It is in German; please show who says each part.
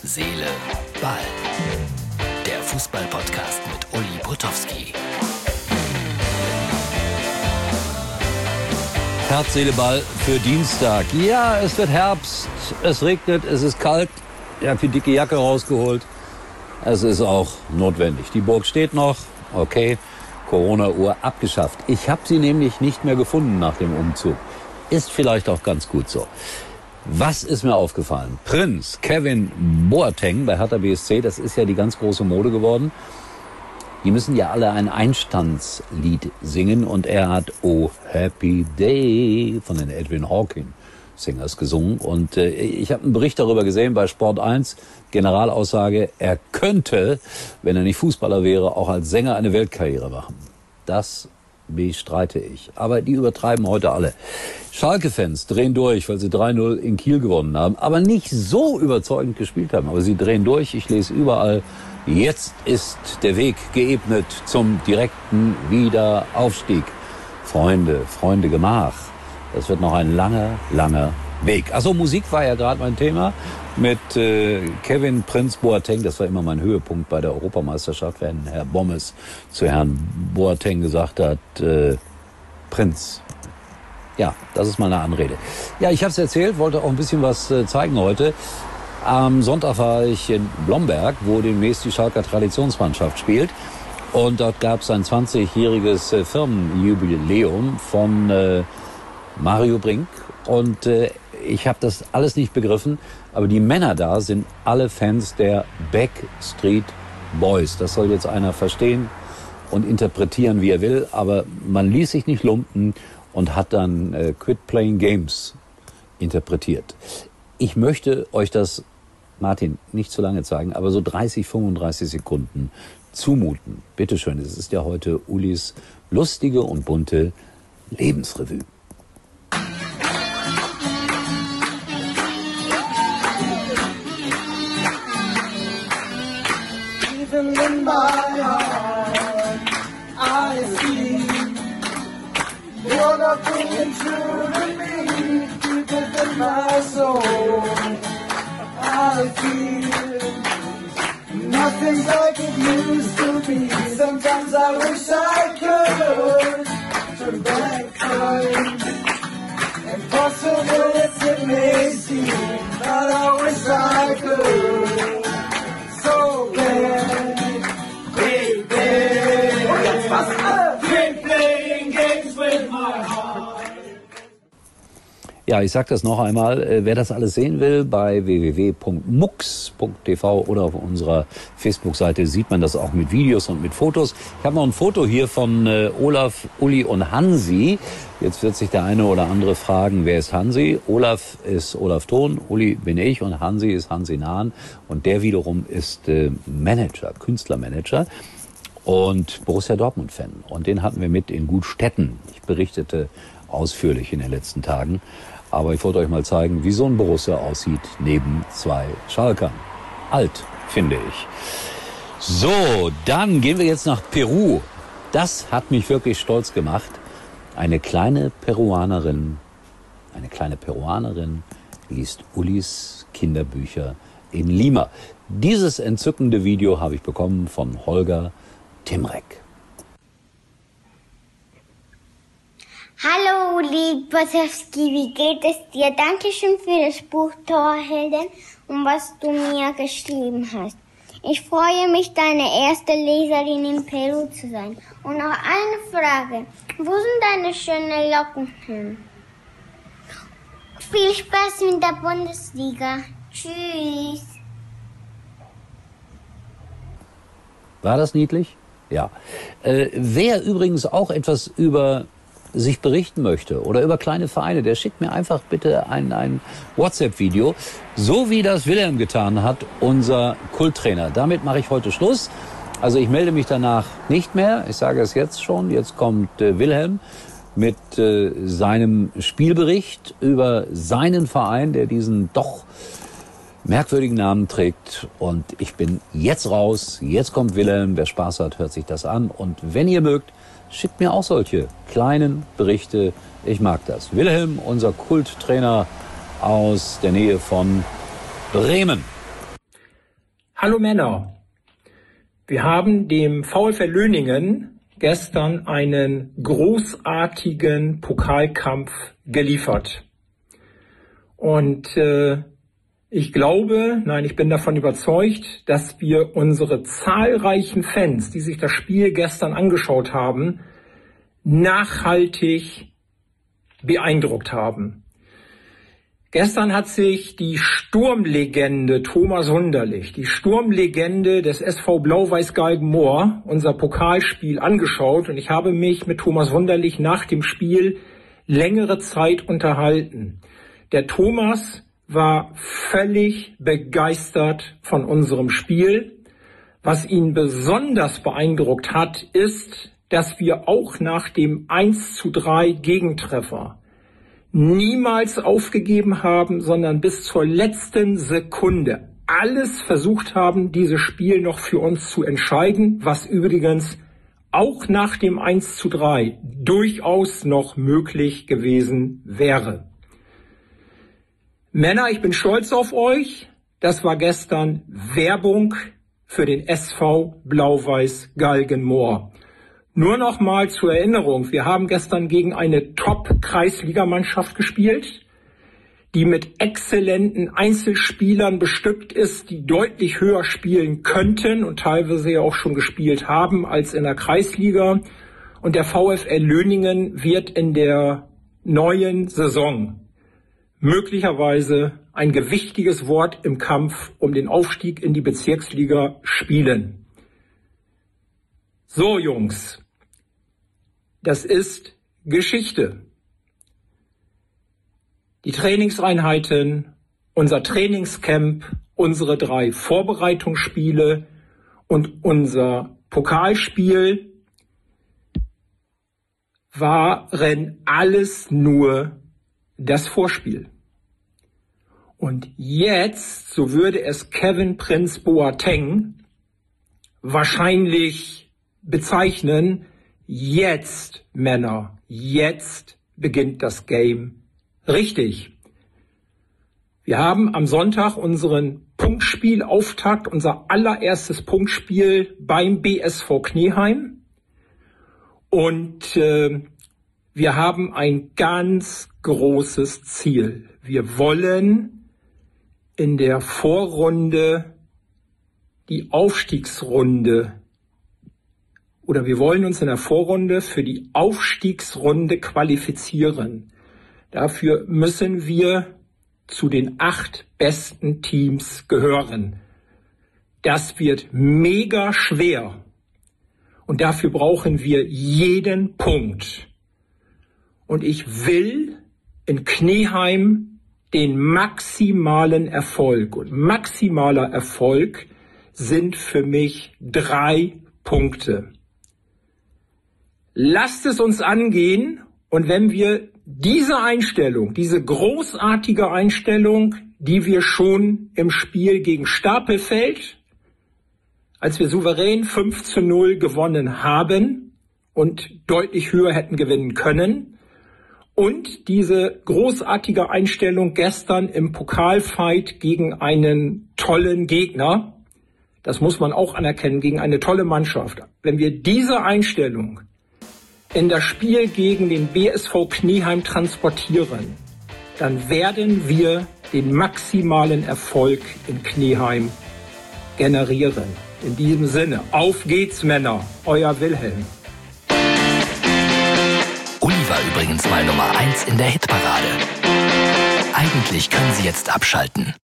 Speaker 1: Seele, Ball. Der Fußball-Podcast mit Uli Potowski.
Speaker 2: Herz, Seele, Ball für Dienstag. Ja, es wird Herbst, es regnet, es ist kalt. Ich habe die dicke Jacke rausgeholt. Es ist auch notwendig. Die Burg steht noch, okay, Corona-Uhr abgeschafft. Ich habe sie nämlich nicht mehr gefunden nach dem Umzug. Ist vielleicht auch ganz gut so. Was ist mir aufgefallen? Prince Kevin Boateng bei Hertha BSC, das ist ja die ganz große Mode geworden. Die müssen ja alle ein Einstandslied singen und er hat Oh Happy Day von den Edwin Hawking Singers gesungen. Und ich habe einen Bericht darüber gesehen bei Sport 1, Generalaussage, er könnte, wenn er nicht Fußballer wäre, auch als Sänger eine Weltkarriere machen. Das bestreite ich. Aber die übertreiben heute alle. Schalke-Fans drehen durch, weil sie 3-0 in Kiel gewonnen haben, aber nicht so überzeugend gespielt haben. Aber sie drehen durch. Ich lese überall, jetzt ist der Weg geebnet zum direkten Wiederaufstieg. Freunde, Gemach. Das wird noch ein langer, langer Weg. Also Musik war ja gerade mein Thema mit Kevin Prince Boateng. Das war immer mein Höhepunkt bei der Europameisterschaft, wenn Herr Bommes zu Herrn Boateng gesagt hat, Prinz. Ja, das ist meine Anrede. Ja, ich habe es erzählt, wollte auch ein bisschen was zeigen heute. Am Sonntag war ich in Blomberg, wo demnächst die Schalker Traditionsmannschaft spielt. Und dort gab es ein 20-jähriges Firmenjubiläum von Mario Brink. Und ich habe das alles nicht begriffen, aber die Männer da sind alle Fans der Backstreet Boys. Das soll jetzt einer verstehen und interpretieren, wie er will, aber man ließ sich nicht lumpen und hat dann Quit Playing Games interpretiert. Ich möchte euch das, Martin, nicht zu lange zeigen, aber so 30, 35 Sekunden zumuten. Bitteschön, es ist ja heute Ulis lustige und bunte Lebensrevue.
Speaker 3: Even in my heart, I see you're nothing true to me. Deep in my soul, I feel nothing's like it used to be. Sometimes I wish I could turn back time. Impossible as it may seem, but I wish I could. So bad, baby. Quit playing games with my heart.
Speaker 2: Ja, ich sag das noch einmal, wer das alles sehen will, bei www.mux.tv oder auf unserer Facebook-Seite sieht man das auch mit Videos und mit Fotos. Ich habe noch ein Foto hier von Olaf, Uli und Hansi. Jetzt wird sich der eine oder andere fragen, wer ist Hansi? Olaf ist Olaf Thon, Uli bin ich und Hansi ist Hansi Nahn. Und der wiederum ist Manager, Künstlermanager und Borussia Dortmund-Fan. Und den hatten wir mit in Gutstetten. Ich berichtete ausführlich in den letzten Tagen. Aber ich wollte euch mal zeigen, wie so ein Borussia aussieht neben zwei Schalkern. Alt, finde ich. So, dann gehen wir jetzt nach Peru. Das hat mich wirklich stolz gemacht. Eine kleine Peruanerin liest Ulis Kinderbücher in Lima. Dieses entzückende Video habe ich bekommen von Holger Timrek.
Speaker 4: Hallo Uli Potowski, wie geht es dir? Dankeschön für das Buch Torhelden und was du mir geschrieben hast. Ich freue mich, deine erste Leserin in Peru zu sein. Und noch eine Frage. Wo sind deine schönen Locken hin? Viel Spaß mit der Bundesliga. Tschüss.
Speaker 2: War das niedlich? Ja. Wer übrigens auch etwas über sich berichten möchte oder über kleine Vereine, der schickt mir einfach bitte ein WhatsApp-Video, so wie das Wilhelm getan hat, unser Kulttrainer. Damit mache ich heute Schluss. Also ich melde mich danach nicht mehr. Ich sage es jetzt schon. Jetzt kommt Wilhelm mit seinem Spielbericht über seinen Verein, der diesen doch merkwürdigen Namen trägt. Und ich bin jetzt raus. Jetzt kommt Wilhelm. Wer Spaß hat, hört sich das an. Und wenn ihr mögt, schickt mir auch solche kleinen Berichte. Ich mag das. Wilhelm, unser Kulttrainer aus der Nähe von Bremen.
Speaker 5: Hallo Männer, wir haben dem VfL Löningen gestern einen großartigen Pokalkampf geliefert. Und ich bin davon überzeugt, dass wir unsere zahlreichen Fans, die sich das Spiel gestern angeschaut haben, nachhaltig beeindruckt haben. Gestern hat sich die Sturmlegende Thomas Wunderlich, die Sturmlegende des SV Blau-Weiß Galgenmoor, unser Pokalspiel angeschaut, und ich habe mich mit Thomas Wunderlich nach dem Spiel längere Zeit unterhalten. Der Thomas war völlig begeistert von unserem Spiel. Was ihn besonders beeindruckt hat, ist, dass wir auch nach dem 1:3 Gegentreffer niemals aufgegeben haben, sondern bis zur letzten Sekunde alles versucht haben, dieses Spiel noch für uns zu entscheiden, was übrigens auch nach dem 1:3 durchaus noch möglich gewesen wäre. Männer, ich bin stolz auf euch. Das war gestern Werbung für den SV Blau-Weiß Galgenmoor. Nur noch mal zur Erinnerung, wir haben gestern gegen eine Top-Kreisligamannschaft gespielt, die mit exzellenten Einzelspielern bestückt ist, die deutlich höher spielen könnten und teilweise ja auch schon gespielt haben als in der Kreisliga. Und der VfL Löningen wird in der neuen Saison möglicherweise ein gewichtiges Wort im Kampf um den Aufstieg in die Bezirksliga spielen. So, Jungs, das ist Geschichte. Die Trainingseinheiten, unser Trainingscamp, unsere 3 Vorbereitungsspiele und unser Pokalspiel waren alles nur das Vorspiel. Und jetzt, so würde es Kevin Prince Boateng wahrscheinlich bezeichnen, jetzt, Männer, jetzt beginnt das Game richtig. Wir haben am Sonntag unseren Punktspielauftakt, unser allererstes Punktspiel beim BSV Kneeheim. Und wir haben ein ganz großes Ziel. Wir wollen in der Vorrunde die Aufstiegsrunde oder wir wollen uns in der Vorrunde für die Aufstiegsrunde qualifizieren. Dafür müssen wir zu den 8 besten Teams gehören. Das wird mega schwer. Und dafür brauchen wir jeden Punkt. Und ich will in Kneeheim den maximalen Erfolg. Und maximaler Erfolg sind für mich 3 Punkte. Lasst es uns angehen, und wenn wir diese Einstellung, diese großartige Einstellung, die wir schon im Spiel gegen Stapelfeld, als wir souverän 5:0 gewonnen haben und deutlich höher hätten gewinnen können, und diese großartige Einstellung gestern im Pokalfight gegen einen tollen Gegner, das muss man auch anerkennen, gegen eine tolle Mannschaft. Wenn wir diese Einstellung in das Spiel gegen den BSV Kneeheim transportieren, dann werden wir den maximalen Erfolg in Kneeheim generieren. In diesem Sinne, auf geht's, Männer, euer Wilhelm.
Speaker 1: Uli war übrigens mal Nummer 1 in der Hitparade. Eigentlich können Sie jetzt abschalten.